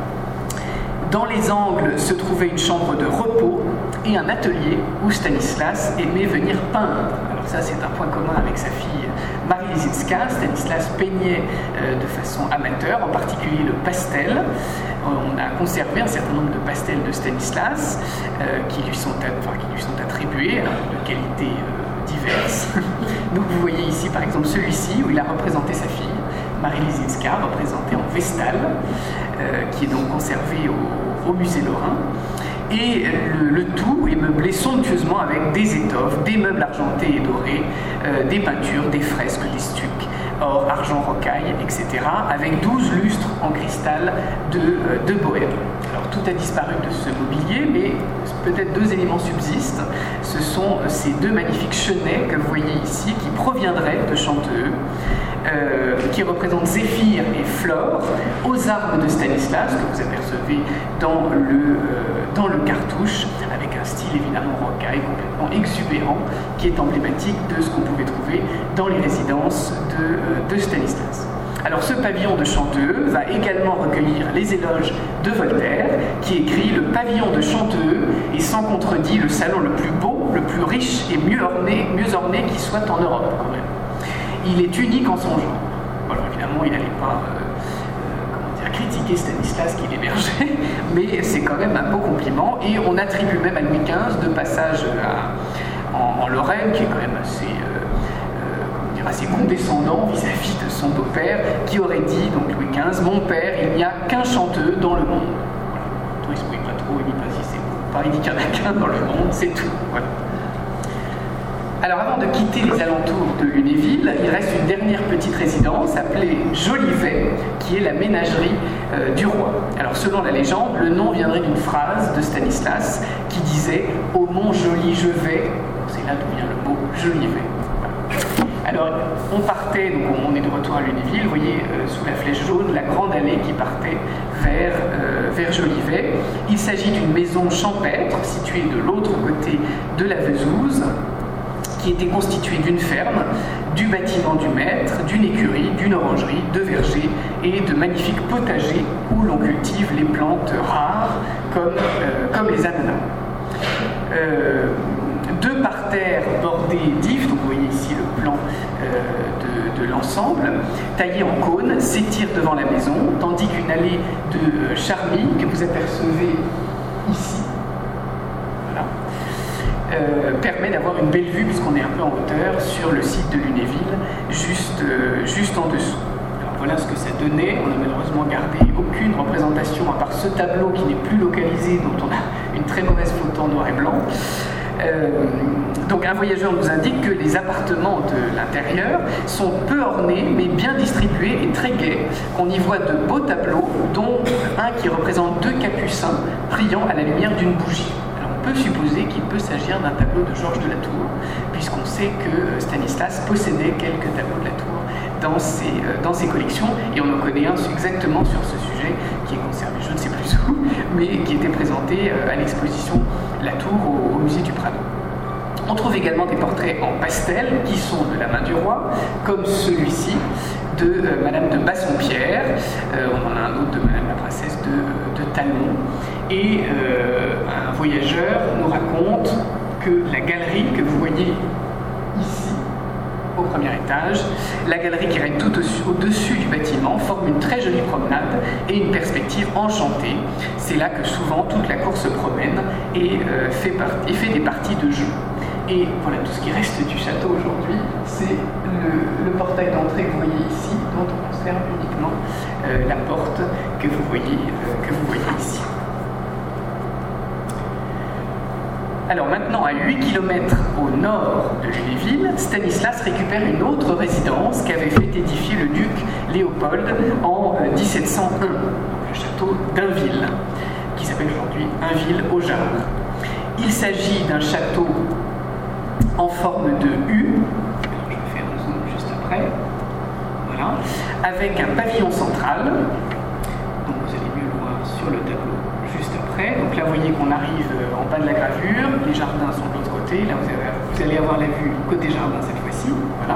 Dans les angles se trouvait une chambre de repos et un atelier où Stanislas aimait venir peindre. Alors ça, c'est un point commun avec sa fille Marie Lisinska. Stanislas peignait euh, de façon amateur, en particulier le pastel. On a conservé un certain nombre de pastels de Stanislas euh, qui, lui sont enfin, qui lui sont attribués, alors, de qualités euh, diverses. Donc vous voyez ici, par exemple, celui-ci où il a représenté sa fille, Marie Lisinska, représentée en Vestale, euh, qui est donc conservée au, au musée Lorrain. et le, le tout est meublé somptueusement avec des étoffes, des meubles argentés et dorés, euh, des peintures, des fresques, des stucs, or, argent, rocaille, et cetera, avec douze lustres en cristal de, euh, de Bohême. Alors tout a disparu de ce mobilier, mais peut-être deux éléments subsistent. Ce sont ces deux magnifiques chenets que vous voyez ici, qui proviendraient de Chanteheux, euh, qui représentent Zéphyr et Flore, aux armes de Stanislas, que vous apercevez dans le, euh, dans le cartouche, avec un style évidemment rocaille, complètement exubérant, qui est emblématique de ce qu'on pouvait trouver dans les résidences de, euh, de Stanislas. Alors ce pavillon de Chanteheux va également recueillir les éloges de Voltaire, qui écrit « Le pavillon de Chanteheux est sans contredit le salon le plus beau, le plus riche et mieux orné, mieux orné qui soit en Europe quand même. Il est unique en son genre. » Alors évidemment, il n'allait pas euh, euh, comment dire, critiquer Stanislas qui l'hébergeait, mais c'est quand même un beau compliment, et on attribue même à Louis quinze deux passages à, en, en Lorraine, qui est quand même assez... Euh, assez condescendant vis-à-vis de son beau-père, qui aurait dit, donc Louis quinze, « Mon père, il n'y a qu'un Chanteheux dans le monde. » Voilà. Le tourisme, oui, pas trop, il dit pas si c'est beau. Il dit qu'il n'y en a qu'un dans le monde, c'est tout. Voilà. Alors avant de quitter les alentours de Lunéville, il reste une dernière petite résidence appelée Jolivet, qui est la ménagerie euh, du roi. Alors selon la légende, le nom viendrait d'une phrase de Stanislas qui disait « Au mont Joli je vais », c'est là d'où vient le mot Jolivet. Alors, on partait, donc on est de retour à Lunéville, vous voyez euh, sous la flèche jaune la grande allée qui partait vers, euh, vers Jolivet. Il s'agit d'une maison champêtre située de l'autre côté de la Vesouse, qui était constituée d'une ferme, du bâtiment du maître, d'une écurie, d'une orangerie, de vergers et de magnifiques potagers où l'on cultive les plantes rares comme, euh, comme les ananas. Euh, Deux parterres bordés d'ifs, donc vous voyez ici le plan euh, de, de l'ensemble, taillés en cône, s'étirent devant la maison, tandis qu'une allée de charmilles que vous apercevez ici, voilà, euh, permet d'avoir une belle vue, puisqu'on est un peu en hauteur, sur le site de Lunéville, juste, euh, juste en dessous. Alors voilà ce que ça donnait. On n'a malheureusement gardé aucune représentation, à part ce tableau qui n'est plus localisé, dont on a une très mauvaise photo en noir et blanc. Euh, donc un voyageur nous indique que les appartements de l'intérieur sont peu ornés mais bien distribués et très gais, qu'on y voit de beaux tableaux, dont un qui représente deux capucins priant à la lumière d'une bougie. Alors on peut supposer qu'il peut s'agir d'un tableau de Georges de la Tour, puisqu'on sait que Stanislas possédait quelques tableaux de la Tour dans ses, euh, dans ses collections, et on en connaît un exactement sur ce sujet qui est conservé je ne sais plus où, mais qui était présenté euh, à l'exposition La Tour au, au musée du Prado. On trouve également des portraits en pastel qui sont de la main du roi, comme celui-ci de euh, Madame de Bassompierre, euh, on en a un autre de Madame la princesse de, de Talmont, et euh, un voyageur nous raconte que la galerie que vous voyez ici, au premier étage, la galerie qui règne tout au-dessus du bâtiment forme une très jolie promenade et une perspective enchantée. C'est là que souvent toute la cour se promène et, euh, fait, part- et fait des parties de jeu. Et voilà, tout ce qui reste du château aujourd'hui, c'est le, le portail d'entrée que vous voyez ici, dont on conserve uniquement euh, la porte que vous voyez, euh, que vous voyez ici. Alors maintenant, à huit kilomètres au nord de Lunéville, Stanislas récupère une autre résidence qu'avait fait édifier le duc Léopold en dix-sept cent un, le château d'Inville, qui s'appelle aujourd'hui Inville au Jard. Il s'agit d'un château en forme de U, je vais faire un zoom juste après, voilà, avec un pavillon central, donc vous allez mieux le voir sur le tableau juste après. Donc là, vous voyez qu'on arrive en bas de la gravure, les jardins sont de l'autre côté, là vous, avez, vous allez avoir la vue côté jardin cette fois-ci, voilà.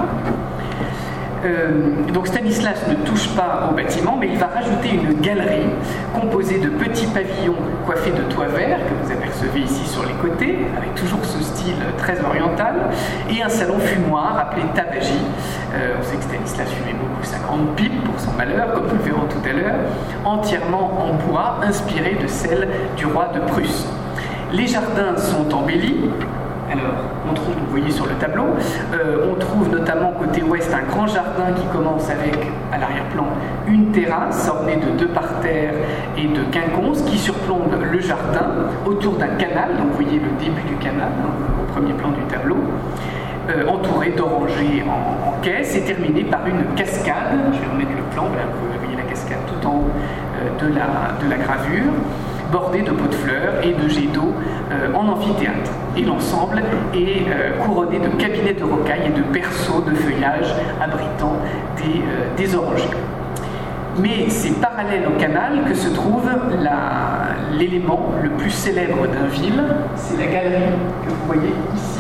Euh, donc Stanislas ne touche pas au bâtiment, mais il va rajouter une galerie composée de petits pavillons coiffés de toits verts, que vous apercevez ici sur les côtés, avec toujours ce style très oriental, et un salon fumoir appelé tabagie. Euh, on sait que Stanislas fumait beaucoup sa grande pipe pour son malheur, comme nous le verrons tout à l'heure, entièrement en bois, inspiré de celle du roi de Prusse. Les jardins sont embellis Alors, on trouve, vous voyez sur le tableau, euh, on trouve notamment côté ouest un grand jardin qui commence avec, à l'arrière-plan, une terrasse ornée de deux parterres et de quinconces qui surplombe le jardin autour d'un canal, donc vous voyez le début du canal hein, au premier plan du tableau, euh, entouré d'orangers en, en caisse et terminé par une cascade. Je vais remettre le plan, voilà, vous voyez la cascade tout en haut euh, de, la, de la gravure, bordée de pots de fleurs et de jets d'eau euh, en amphithéâtre. Et l'ensemble est euh, couronné de cabinets de rocailles et de berceaux de feuillage abritant des, euh, des orangers. Mais c'est parallèle au canal que se trouve la, l'élément le plus célèbre d'un ville, c'est la galerie que vous voyez ici.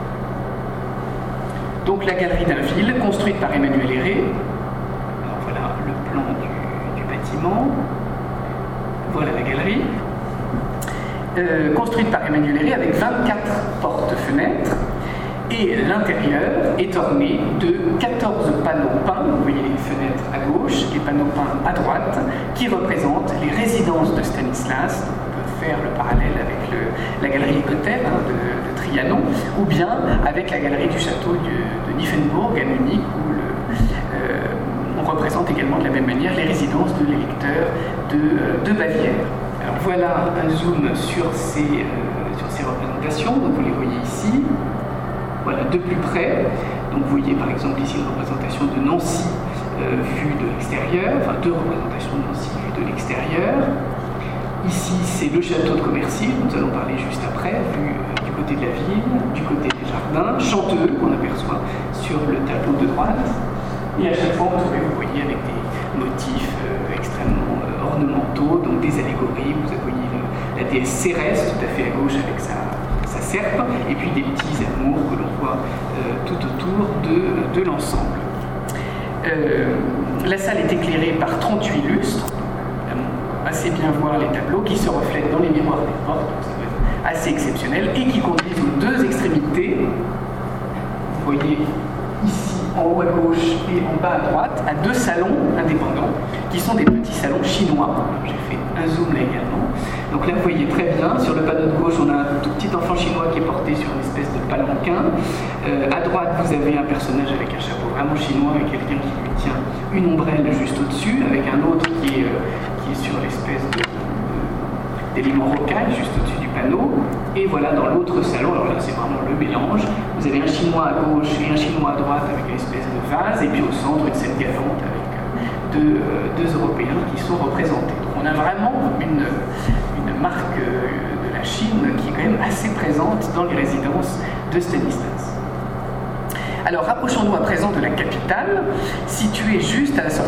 Donc la galerie d'un ville, construite par Emmanuel Héré. Alors voilà le plan du, du bâtiment. Voilà la galerie, euh, construite par Emmanuel Héré avec vingt-quatre portes-fenêtres, et l'intérieur est orné de quatorze panneaux peints, vous voyez les fenêtres à gauche, les panneaux peints à droite, qui représentent les résidences de Stanislas. On peut faire le parallèle avec le, la galerie Cotel hein, de, de Trianon, ou bien avec la galerie du château de, de Nymphenburg à Munich, où le, euh, on représente également de la même manière les résidences de l'électeur de, de Bavière. Alors voilà un zoom sur ces, euh, sur ces représentations, donc vous les voyez ici. Voilà, de plus près. Donc vous voyez par exemple ici une représentation de Nancy euh, vue de l'extérieur, enfin deux représentations de Nancy vues de l'extérieur. Ici c'est le château de Commercy, nous allons parler juste après, vu euh, du côté de la ville, du côté des jardins, Chanteux qu'on aperçoit sur le tableau de droite. Et à chaque fois, vous voyez avec des motifs euh, extrêmement euh, ornementaux, donc des allégories. Vous voyez le, la déesse Cérès, tout à fait à gauche avec sa, sa serpe, et puis des petits amours que l'on voit euh, tout autour de, de l'ensemble. Euh, la salle est éclairée par trente-huit lustres, assez bien voir les tableaux qui se reflètent dans les miroirs des portes, donc ça doit être assez exceptionnel, et qui conduisent aux deux extrémités. Vous voyez ici en haut à gauche et en bas à droite, à deux salons indépendants, qui sont des petits salons chinois. J'ai fait un zoom là également. Donc là, vous voyez très bien, sur le panneau de gauche, on a un tout petit enfant chinois qui est porté sur une espèce de palanquin. Euh, à droite, vous avez un personnage avec un chapeau vraiment chinois et quelqu'un qui lui tient une ombrelle juste au-dessus, avec un autre qui est, euh, qui est sur l'espèce de, de, d'élément rocaille juste au-dessus du panneau. Et voilà, dans l'autre salon, alors là, c'est vraiment le mélange. Vous avez un chinois à gauche et un chinois à droite avec une espèce de vase, et puis au centre, une scène gavante avec deux, deux Européens qui sont représentés. Donc on a vraiment une, une marque de la Chine qui est quand même assez présente dans les résidences de Stanislas. Alors rapprochons-nous à présent de la capitale, située juste à la sortie